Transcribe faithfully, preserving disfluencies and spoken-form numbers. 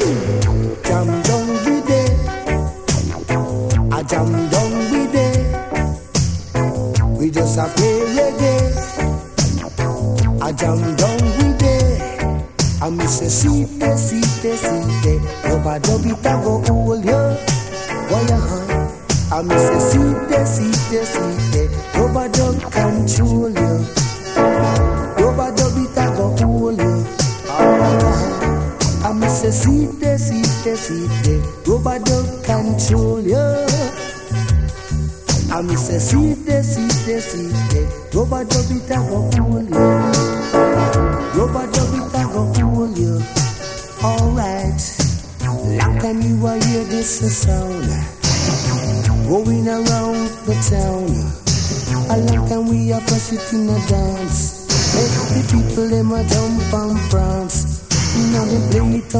Jam down with it. I jam down with it. We just a play reggae. I jam down with it. I miss a seat, a seat, a seat. Nobody beat a go hold you. Why you high? I miss a seat, a seat, a seat. Nobody control you. Nobody beat a go hold you. I miss a seat, a seat, a seat. Nobody control you. I miss a seat, a seat, a seat. Nobody beat a go hold you. Nobody beat a go hold you. Alright, long time you are hear this sound going around the town. A long time we are first it in a dance. Make the people them a jump and prance. Now they play it